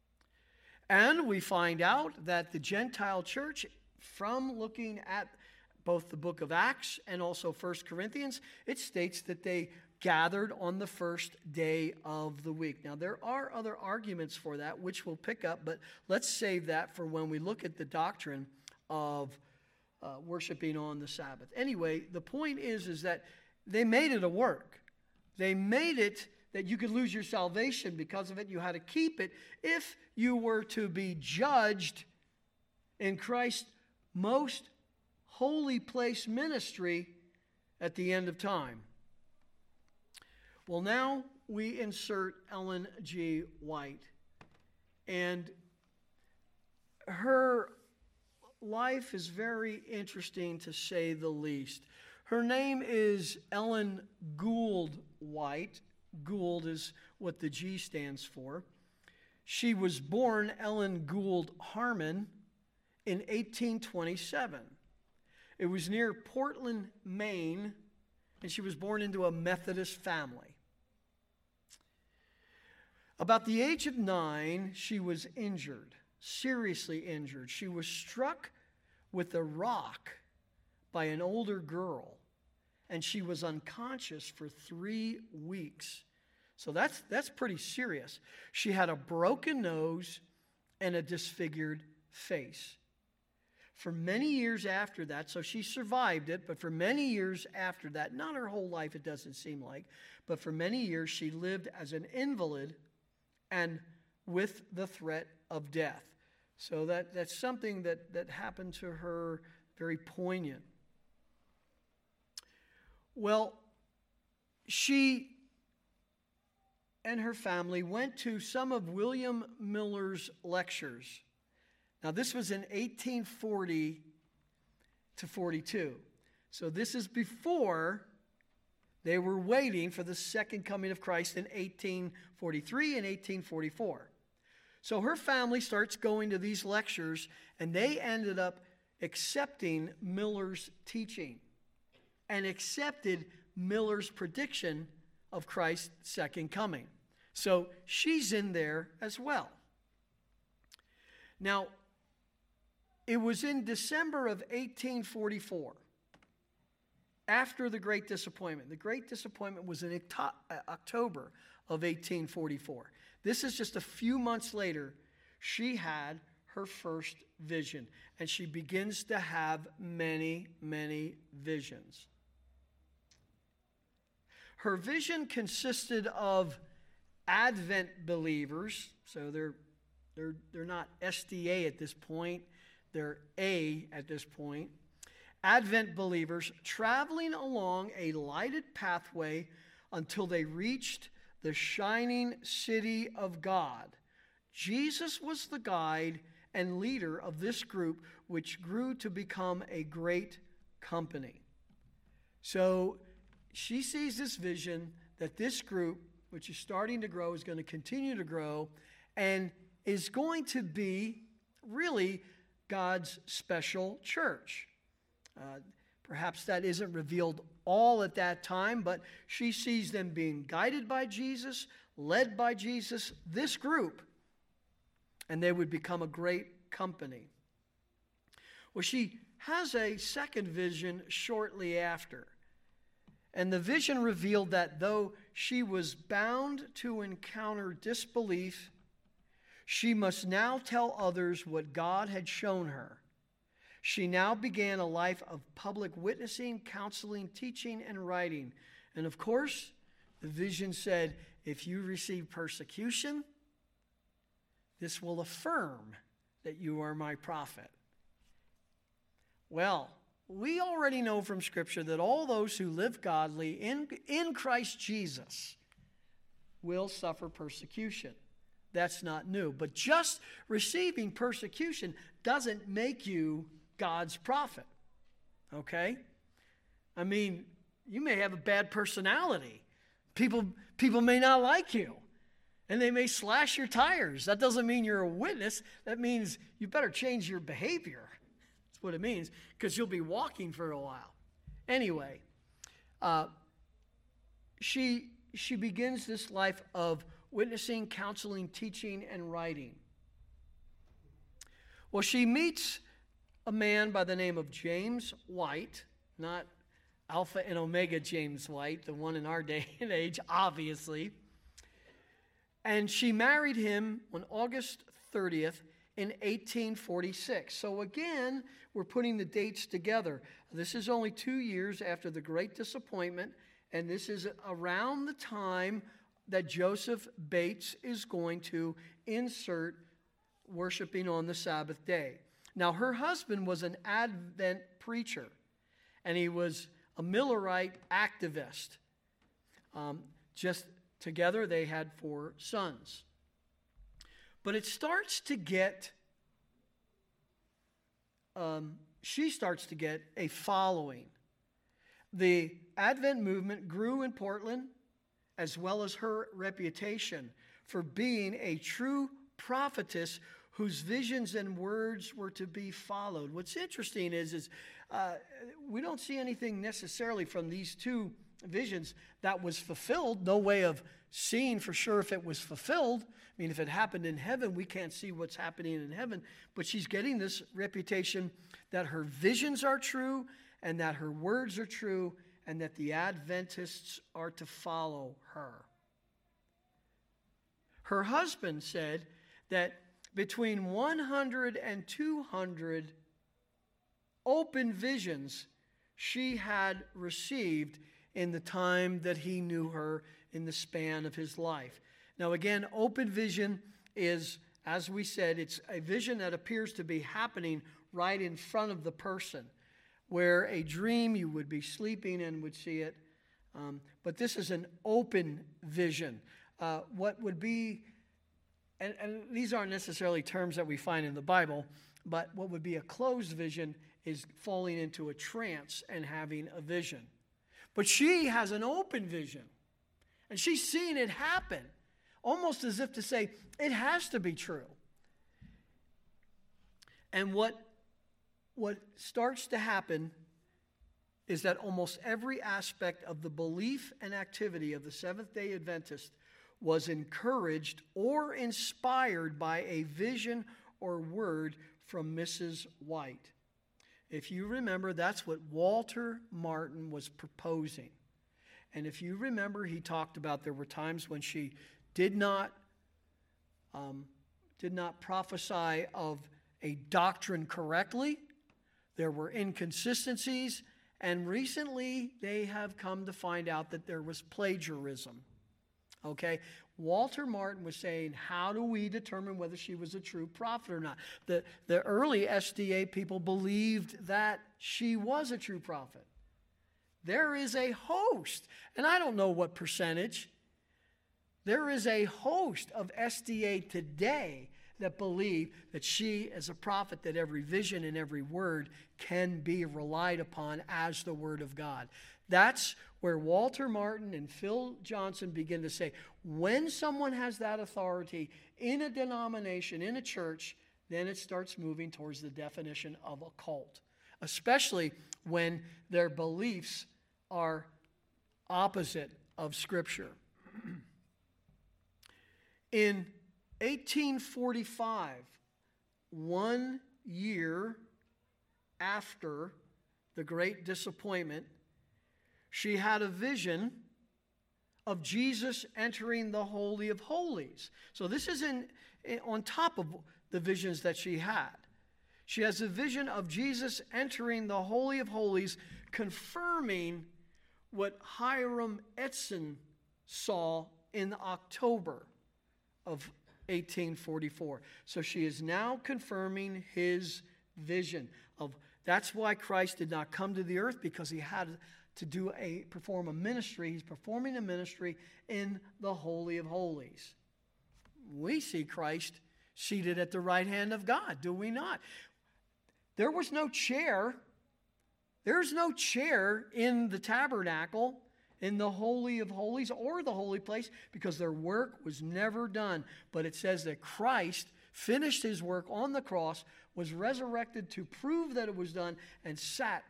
And we find out that the Gentile church, from looking at both the book of Acts and also 1 Corinthians, it states that they gathered on the first day of the week. Now, there are other arguments for that, which we'll pick up, but let's save that for when we look at the doctrine of worshiping on the Sabbath. Anyway, the point is that they made it a work. They made it that you could lose your salvation because of it. You had to keep it if you were to be judged in Christ's most holy place ministry at the end of time. Well, now we insert Ellen G. White. And her life is very interesting, to say the least. Her name is Ellen Gould White. Gould is what the G stands for. She was born Ellen Gould Harmon in 1827. It was near Portland, Maine, and she was born into a Methodist family. About the age of 9, she was injured, seriously injured. She was struck with a rock by an older girl, and she was unconscious for 3 weeks. So that's pretty serious. She had a broken nose and a disfigured face. For many years after that, so she survived it, but for many years after that, not her whole life it doesn't seem like, but for many years she lived as an invalid and with the threat of death. So that's something that happened to her, very poignant. Well, she and her family went to some of William Miller's lectures. Now, this was in 1840 to 42. So this is before they were waiting for the second coming of Christ in 1843 and 1844. So her family starts going to these lectures, and they ended up accepting Miller's teaching and accepted Miller's prediction of Christ's second coming. So she's in there as well. Now, it was in December of 1844, after the Great Disappointment. The Great Disappointment was in October of 1844. This is just a few months later, she had her first vision, and she begins to have many, many visions. Her vision consisted of Advent believers, so they're not SDA at this point, they're A at this point. Advent believers traveling along a lighted pathway until they reached the shining city of God. Jesus was the guide and leader of this group, which grew to become a great company. So she sees this vision that this group, which is starting to grow, is going to continue to grow and is going to be really God's special church. Perhaps that isn't revealed all at that time, but she sees them being guided by Jesus, led by Jesus, this group, and they would become a great company. Well, she has a second vision shortly after. And the vision revealed that though she was bound to encounter disbelief, she must now tell others what God had shown her. She now began a life of public witnessing, counseling, teaching, and writing. And of course, the vision said, if you receive persecution, this will affirm that you are my prophet. Well, we already know from Scripture that all those who live godly in Christ Jesus will suffer persecution. That's not new. But just receiving persecution doesn't make you God's prophet. Okay? I mean, you may have a bad personality. People may not like you. And they may slash your tires. That doesn't mean you're a witness. That means you better change your behavior. That's what it means, because you'll be walking for a while. Anyway, she begins this life of witnessing, counseling, teaching, and writing. Well, she meets a man by the name of James White, not Alpha and Omega James White, the one in our day and age, obviously. And she married him on August 30th in 1846. So again, we're putting the dates together. This is only 2 years after the Great Disappointment, and this is around the time that Joseph Bates is going to insert worshiping on the Sabbath day. Now, her husband was an Advent preacher, and he was a Millerite activist. Just together, they had 4 sons. But it starts to get, she starts to get a following. The Advent movement grew in Portland, as well as her reputation for being a true prophetess whose visions and words were to be followed. What's interesting is we don't see anything necessarily from these 2 visions that was fulfilled. No way of seeing for sure if it was fulfilled. I mean, if it happened in heaven, we can't see what's happening in heaven. But she's getting this reputation that her visions are true and that her words are true and that the Adventists are to follow her. Her husband said that between 100 and 200 open visions she had received in the time that he knew her in the span of his life. Now again, open vision is, as we said, it's a vision that appears to be happening right in front of the person, where a dream you would be sleeping and would see it. But this is an open vision. What would be, and these aren't necessarily terms that we find in the Bible, but what would be a closed vision is falling into a trance and having a vision. But she has an open vision, and she's seeing it happen, almost as if to say, it has to be true. And what starts to happen is that almost every aspect of the belief and activity of the Seventh-day Adventist was encouraged or inspired by a vision or word from Mrs. White. If you remember, that's what Walter Martin was proposing. And if you remember, he talked about there were times when she did not prophesy of a doctrine correctly. There were inconsistencies, and recently they have come to find out that there was plagiarism. Okay? Walter Martin was saying, how do we determine whether she was a true prophet or not? The early SDA people believed that she was a true prophet. There is a host, and I don't know what percentage. There is a host of SDA today that believe that she is a prophet, that every vision and every word can be relied upon as the Word of God. That's where Walter Martin and Phil Johnson begin to say, when someone has that authority in a denomination, in a church, then it starts moving towards the definition of a cult, especially when their beliefs are opposite of Scripture. In 1845, 1 year after the Great Disappointment, she had a vision of Jesus entering the Holy of Holies. So this is on top of the visions that she had. She has a vision of Jesus entering the Holy of Holies, confirming what Hiram Edson saw in October of 1844. So she is now confirming his vision of, that's why Christ did not come to the earth, because he had to perform a ministry. He's performing a ministry in the Holy of Holies. We see Christ seated at the right hand of God, do we not? There was no chair. There's no chair in the tabernacle, in the Holy of Holies or the holy place, because their work was never done. But it says that Christ finished his work on the cross, was resurrected to prove that it was done, and sat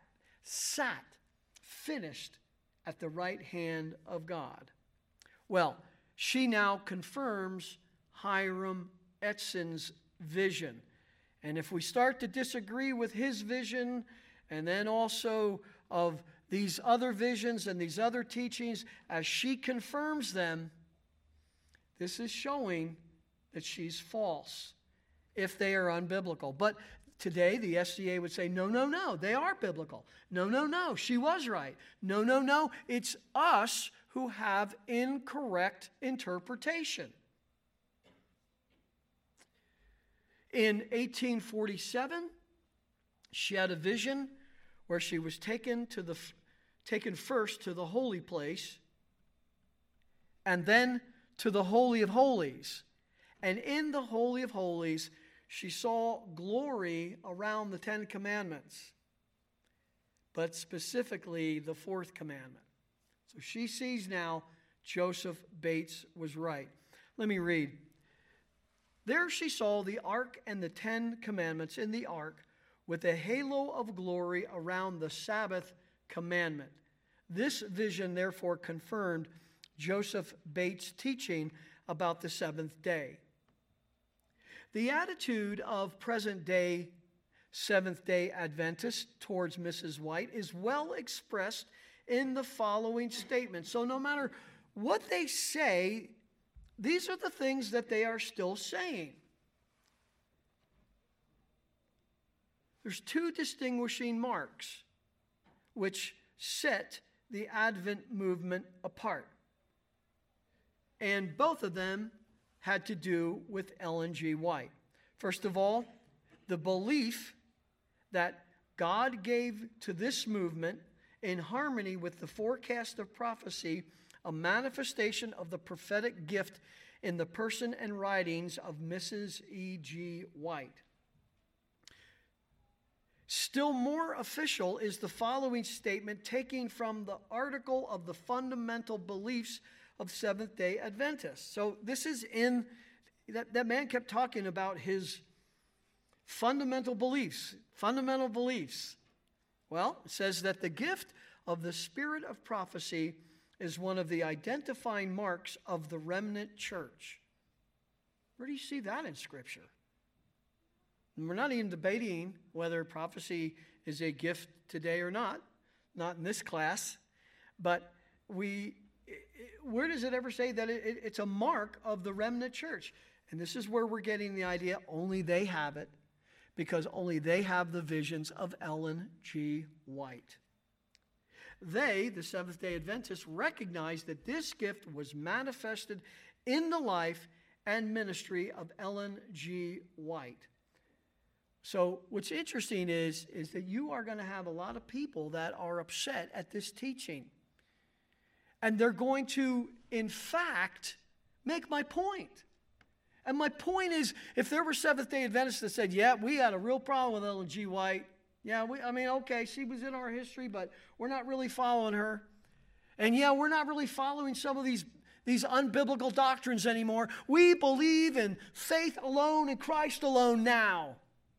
finished at the right hand of God. Well, she now confirms Hiram Edson's vision. And if we start to disagree with his vision, and then also of these other visions and these other teachings, as she confirms them, this is showing that she's false if they are unbiblical. But today, the SDA would say, no, they are biblical. No, she was right. No, it's us who have incorrect interpretation. In 1847, she had a vision where she was taken first to the holy place and then to the Holy of Holies. And in the Holy of Holies, she saw glory around the Ten Commandments, but specifically the fourth commandment. So she sees now Joseph Bates was right. Let me read. There she saw the ark and the 10 commandments in the ark with a halo of glory around the Sabbath commandment. This vision therefore confirmed Joseph Bates' teaching about the seventh day. The attitude of present-day Seventh-day Adventists towards Mrs. White is well expressed in the following statement. So no matter what they say, these are the things that they are still saying. There's two distinguishing marks which set the Advent movement apart. And both of them had to do with Ellen G. White. First of all, the belief that God gave to this movement, in harmony with the forecast of prophecy, a manifestation of the prophetic gift in the person and writings of Mrs. E.G. White. Still more official is the following statement taken from the article of the fundamental beliefs of Seventh-day Adventists. So this is in, that man kept talking about his fundamental beliefs. Well, it says that the gift of the spirit of prophecy is one of the identifying marks of the remnant church. Where do you see that in Scripture? And we're not even debating whether prophecy is a gift today or not in this class, but where does it ever say that it's a mark of the remnant church? And this is where we're getting the idea only they have it, because only they have the visions of Ellen G. White. They, the Seventh-day Adventists, recognized that this gift was manifested in the life and ministry of Ellen G. White. So what's interesting is that you are going to have a lot of people that are upset at this teaching. And they're going to, in fact, make my point. And my point is, if there were Seventh-day Adventists that said, yeah, we had a real problem with Ellen G. White. Yeah, okay, she was in our history, but we're not really following her. And yeah, we're not really following some of these unbiblical doctrines anymore. We believe in faith alone and Christ alone now.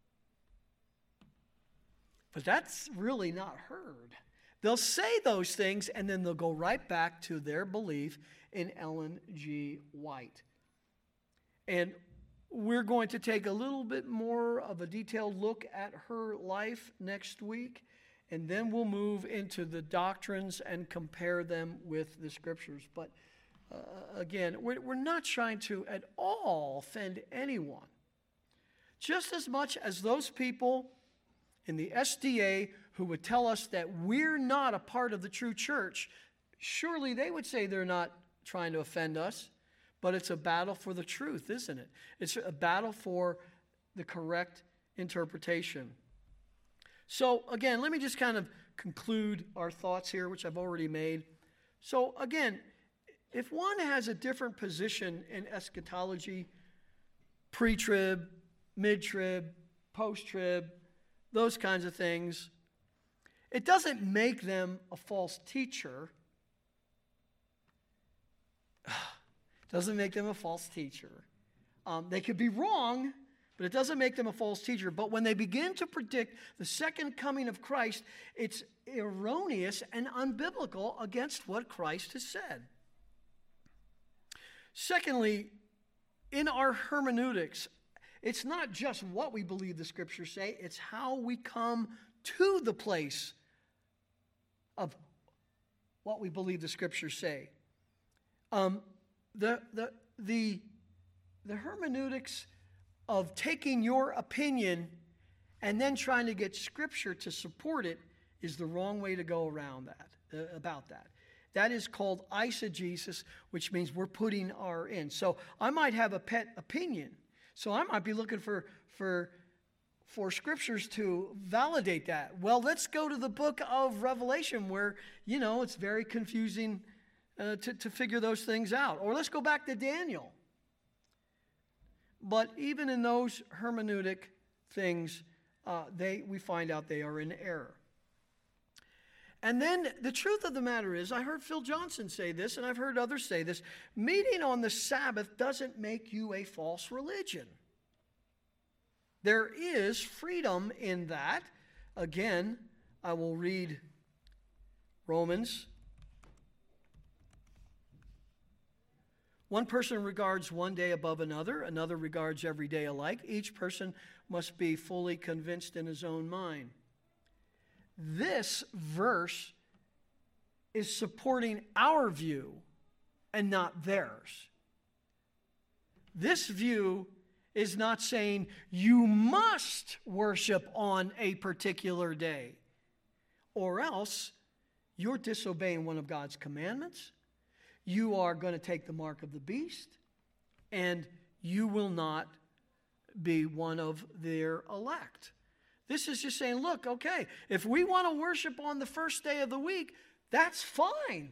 But that's really not heard. They'll say those things, and then they'll go right back to their belief in Ellen G. White. And we're going to take a little bit more of a detailed look at her life next week, and then we'll move into the doctrines and compare them with the Scriptures. But again, we're not trying to at all offend anyone. Just as much as those people in the SDA who would tell us that we're not a part of the true church, surely they would say they're not trying to offend us. But it's a battle for the truth, isn't it? It's a battle for the correct interpretation. So again, let me just kind of conclude our thoughts here, which I've already made. So again, if one has a different position in eschatology, pre-trib, mid-trib, post-trib, those kinds of things, it doesn't make them a false teacher. Doesn't make them a false teacher. They could be wrong, but it doesn't make them a false teacher. But when they begin to predict the second coming of Christ, it's erroneous and unbiblical against what Christ has said. Secondly, in our hermeneutics, it's not just what we believe the Scriptures say, it's how we come to the place of what we believe the Scriptures say. The hermeneutics of taking your opinion and then trying to get Scripture to support it is the wrong way to go around that, about that. That is called eisegesis, which means we're putting our in. So I might have a pet opinion. So I might be looking for Scriptures to validate that. Well, let's go to the book of Revelation where, it's very confusing to figure those things out. Or let's go back to Daniel. But even in those hermeneutic things, we find out they are in error. And then the truth of the matter is, I heard Phil Johnson say this, and I've heard others say this, meeting on the Sabbath doesn't make you a false religion. There is freedom in that. Again, I will read Romans. One person regards one day above another. Another regards every day alike. Each person must be fully convinced in his own mind. This verse is supporting our view and not theirs. This view is not saying you must worship on a particular day, or else you're disobeying one of God's commandments. You are going to take the mark of the beast, and you will not be one of their elect. This is just saying, look, okay, if we want to worship on the first day of the week, that's fine.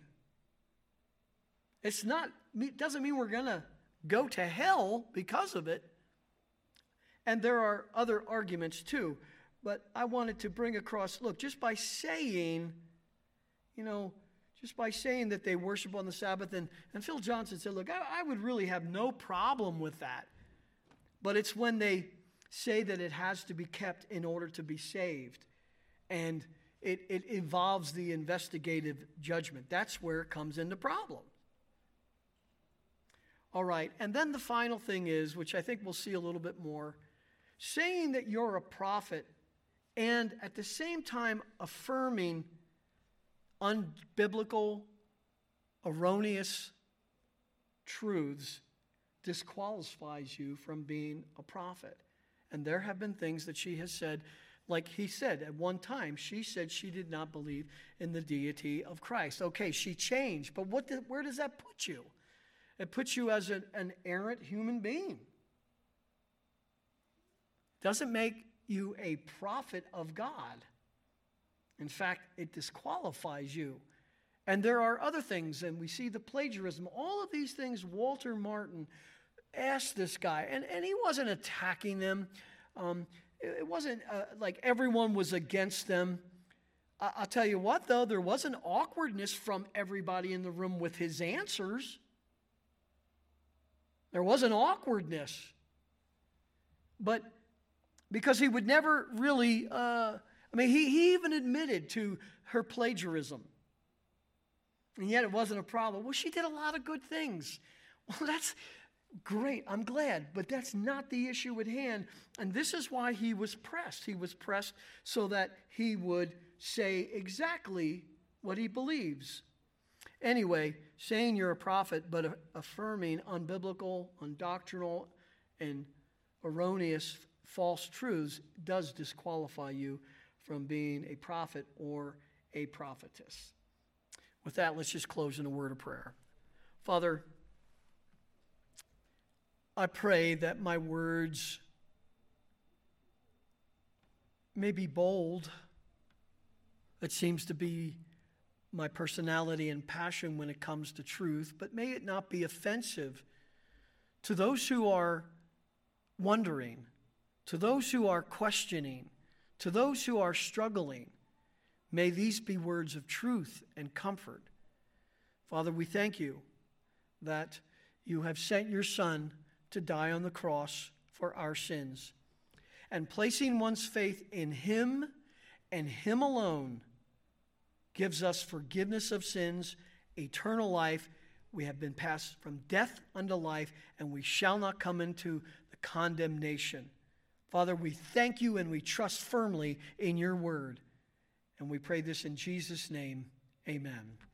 It doesn't mean we're going to go to hell because of it. And there are other arguments too. But I wanted to bring across, look, just by saying that they worship on the Sabbath, and Phil Johnson said, look, I would really have no problem with that. But it's when they say that it has to be kept in order to be saved. And it involves the investigative judgment. That's where it comes into problem. All right, and then the final thing is, which I think we'll see a little bit more, saying that you're a prophet and at the same time affirming unbiblical, erroneous truths disqualifies you from being a prophet. And there have been things that she has said, like he said at one time, she said she did not believe in the deity of Christ. Okay, she changed, but where does that put you? It puts you as an errant human being. Doesn't make you a prophet of God. In fact, it disqualifies you. And there are other things, and we see the plagiarism. All of these things, Walter Martin asked this guy, and he wasn't attacking them. It wasn't like everyone was against them. I'll tell you what, though, there was an awkwardness from everybody in the room with his answers. There was an awkwardness. But because he would never really, he even admitted to her plagiarism. And yet it wasn't a problem. Well, she did a lot of good things. Well, that's great. I'm glad. But that's not the issue at hand. And this is why he was pressed. He was pressed so that he would say exactly what he believes. Anyway, saying you're a prophet but affirming unbiblical, undoctrinal, and erroneous false truths does disqualify you from being a prophet or a prophetess. With that, let's just close in a word of prayer. Father, I pray that my words may be bold. It seems to be my personality and passion when it comes to truth, but may it not be offensive to those who are wondering, to those who are questioning, to those who are struggling. May these be words of truth and comfort. Father, we thank you that you have sent your Son to die on the cross for our sins. And placing one's faith in him and him alone gives us forgiveness of sins, eternal life. We have been passed from death unto life, and we shall not come into the condemnation. Father, we thank you and we trust firmly in your word. And we pray this in Jesus' name. Amen.